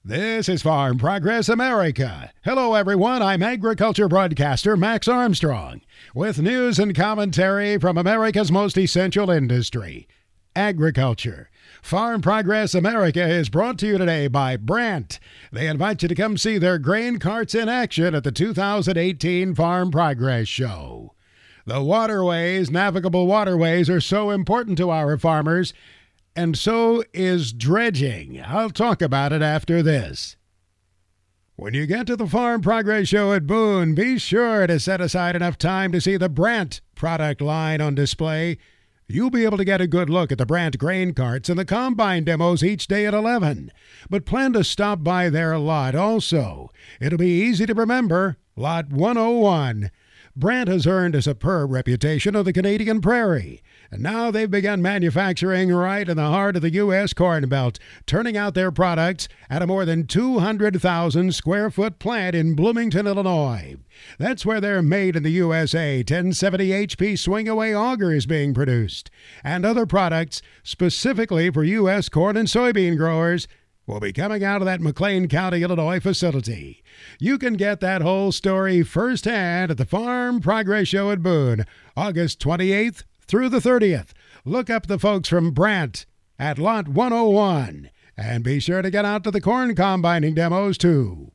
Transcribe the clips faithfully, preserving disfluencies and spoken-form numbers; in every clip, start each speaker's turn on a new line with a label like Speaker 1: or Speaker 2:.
Speaker 1: This is Farm Progress America. Hello, everyone. I'm agriculture broadcaster Max Armstrong with news and commentary from America's most essential industry, agriculture. Farm Progress America is brought to you today by Brandt. They invite you to come see their grain carts in action at the two thousand eighteen Farm Progress Show. The waterways, navigable waterways, are so important to our farmers, and so is dredging. I'll talk about it after this. When you get to the Farm Progress Show at Boone, be sure to set aside enough time to see the Brandt product line on display. You'll be able to get a good look at the Brandt grain carts and the combine demos each day at eleven. But plan to stop by their lot also. It'll be easy to remember, Lot one oh one. Brandt has earned a superb reputation on the Canadian prairie, and now they've begun manufacturing right in the heart of the U S Corn Belt, turning out their products at a more than two hundred thousand square foot plant in Bloomington, Illinois. That's where their made in the U S A ten seventy H P swing-away auger is being produced, and other products specifically for U S corn and soybean growers will be coming out of that McLean County, Illinois facility. You can get that whole story firsthand at the Farm Progress Show at Boone, August twenty-eighth through the thirtieth. Look up the folks from Brandt at Lot one oh one, and be sure to get out to the corn combining demos too.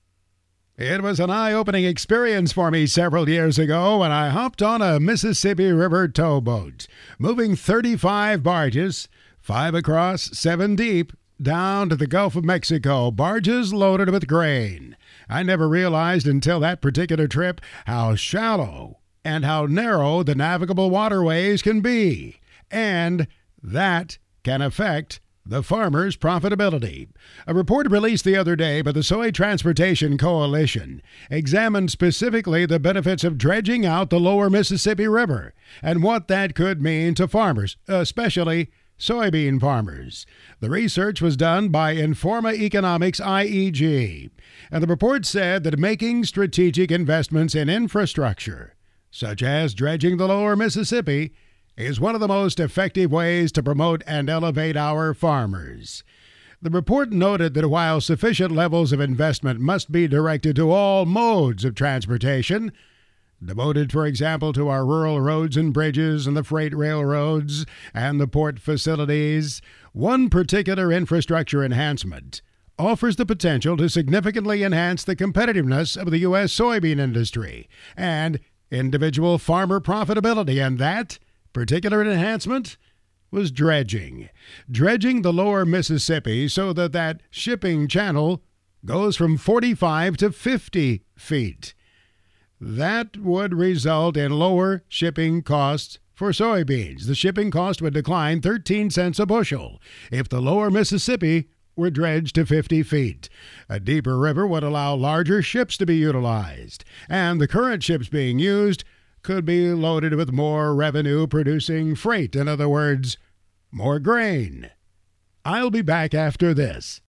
Speaker 1: It was an eye-opening experience for me several years ago when I hopped on a Mississippi River towboat, moving thirty-five barges, five across, seven deep, down to the Gulf of Mexico, barges loaded with grain. I never realized until that particular trip how shallow and how narrow the navigable waterways can be, and that can affect the farmer's profitability. A report released the other day by the Soy Transportation Coalition examined specifically the benefits of dredging out the lower Mississippi River and what that could mean to farmers, especially soybean farmers. The research was done by Informa Economics I E G, and the report said that making strategic investments in infrastructure, such as dredging the lower Mississippi, is one of the most effective ways to promote and elevate our farmers. The report noted that while sufficient levels of investment must be directed to all modes of transportation, devoted, for example, to our rural roads and bridges and the freight railroads and the port facilities, one particular infrastructure enhancement offers the potential to significantly enhance the competitiveness of the U S soybean industry and individual farmer profitability, and that particular enhancement was dredging. Dredging the lower Mississippi so that that shipping channel goes from forty-five to fifty feet. That would result in lower shipping costs for soybeans. The shipping cost would decline thirteen cents a bushel if the lower Mississippi were dredged to fifty feet. A deeper river would allow larger ships to be utilized, and the current ships being used could be loaded with more revenue-producing freight. In other words, more grain. I'll be back after this.